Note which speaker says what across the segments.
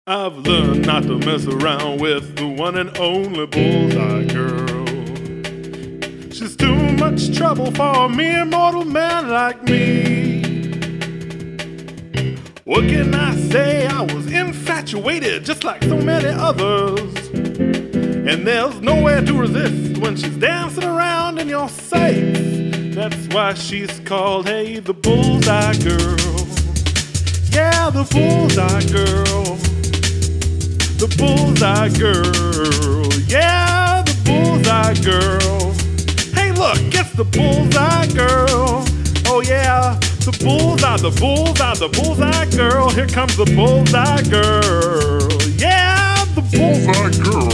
Speaker 1: I've learned not to mess around with the one and only Bullseye Girl. She's too much trouble for a mere mortal man like me. What can I say? I was infatuated just like so many others. And there's nowhere to resist when she's dancing around in your sight. That's why she's called, hey, the Bullseye Girl. Yeah, the Bullseye Girl. The Bullseye Girl. Yeah, the Bullseye Girl. Hey, look, it's the Bullseye Girl. Oh, yeah, the Bullseye, the Bullseye, the Bullseye Girl. Here comes the Bullseye Girl. Yeah, the Bullseye Girl.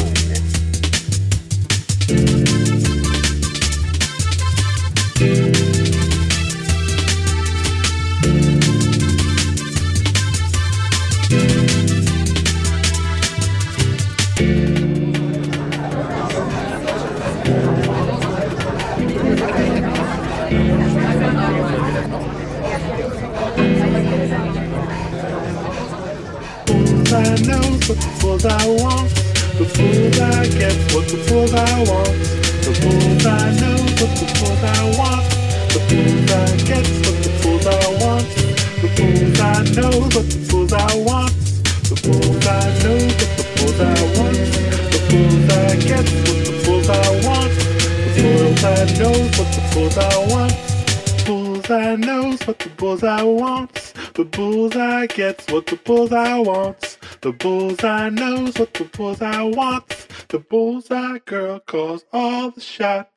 Speaker 1: Bullseye knows what the bullseye wants. The bullseye gets what the bullseye wants. The bullseye knows what the bullseye wants. The bullseye gets what the bullseye wants. The bullseye knows what the bullseye wants. The bullseye knows what the bullseye wants. The bullseye gets what the bullseye wants. The bullseye knows what the bullseye wants. Bullseye knows what the bullseye wants. The bullseye gets what the bullseye wants. The bullseye knows what the bullseye wants. The Bullseye Girl calls all the shots.